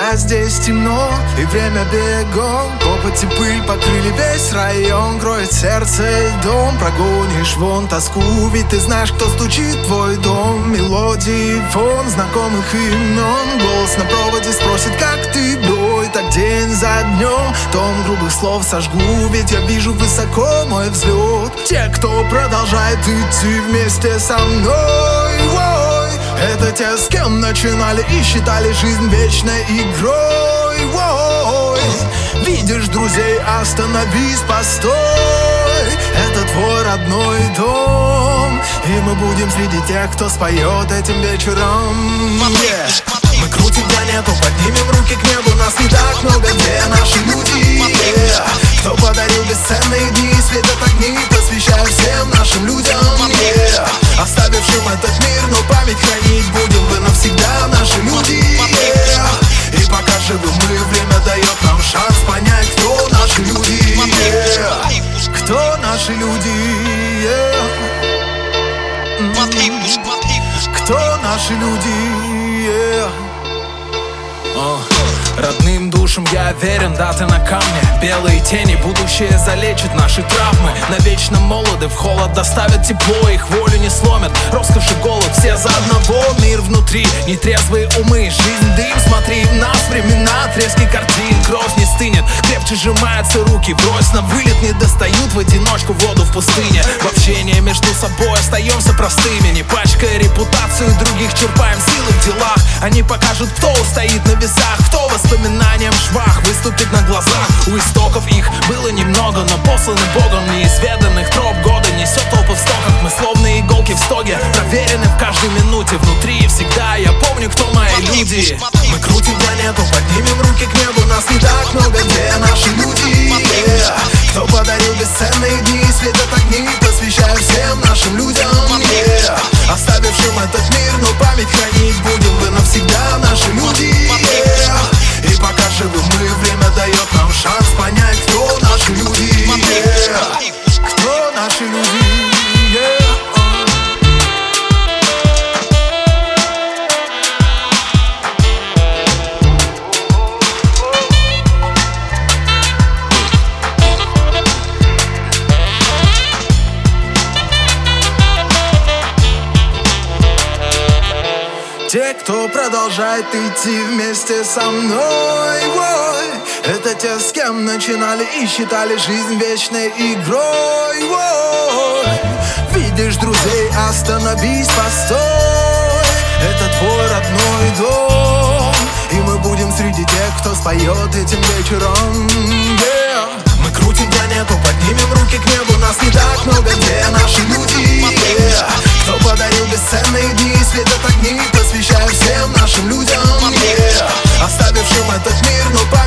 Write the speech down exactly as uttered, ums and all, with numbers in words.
а здесь темно и время бегом. Копоть и пыль покрыли весь район, кроет сердце льдом. Прогонишь вон тоску, ведь ты знаешь, кто стучит в твой дом. Мелодии, фон знакомых имен. Голос на проводе спросит, как ты, бой. Так день за днем, тон грубых слов сожгу, ведь я вижу высоко мой взлет. Те, кто продолжает идти вместе со мной, ой, это те, с кем начинали и считали жизнь вечной игрой, ой. Видишь друзей, остановись, постой. Это твой родной дом, и мы будем среди тех, кто споет этим вечером. Yeah. Мы крутим планету, поднимем руки к небу. Нас не так много, где наши люди, yeah. Кто подарил бесценные дни, светят огни, посвящаю всем нашим людям, yeah. Оставившим этот мир, но память хранить будем вы навсегда, наши люди, yeah. И пока живы мы, время дает нам шанс понять, кто наши люди, yeah. Кто наши люди, yeah. Mm-hmm. Кто наши люди, yeah. Oh. Родным душам я верен, даты на камне. Белые тени, будущее залечит наши травмы. Навечно молоды, в холод доставят тепло. Их волю не сломят, роскошь и голод, все за одного. Мир внутри, нетрезвые умы, жизнь дым. Смотри, нас времена, трески картин. Кровь не стынет, крепче сжимаются руки. Брось на вылет, не достают в одиночку воду в пустыне. В общении между собой остаемся простыми. Не пачкая репутацию других, черпаем силы в делах. Они покажут, кто устоит на весах, кто воспоминаниям швах выступит на глазах. У истоков их было немного, но посланы Богом неизведанных троп. Года несет толпы в стоках, мы словно иголки в стоге, проверены в каждой минуте. Внутри всегда я помню, кто мои люди. Мы крутим планету, поднимем руки к небу. Нас не так много, где наши люди, yeah. Кто подарил бесценные дни, светят огни, посвящаю всем нашим людям, yeah. Оставившим этот мир, но память хранить будем вы навсегда, наши люди, yeah. И пока живы мы, время дает нам шанс понять, кто наши люди, yeah. Кто наши люди, yeah. Те, кто продолжает идти вместе со мной, ой, это те, с кем начинали и считали жизнь вечной игрой, ой. Видишь друзей, остановись, постой. Это твой родной дом, и мы будем среди тех, кто споет этим вечером, yeah. Мы крутим планету, поднимем руки к небу. Нас не так много, где наши люди, yeah. Кто подарил бесценные дни, светят огни, посвящаю всем нашим людям, yeah. Оставившим этот мир, но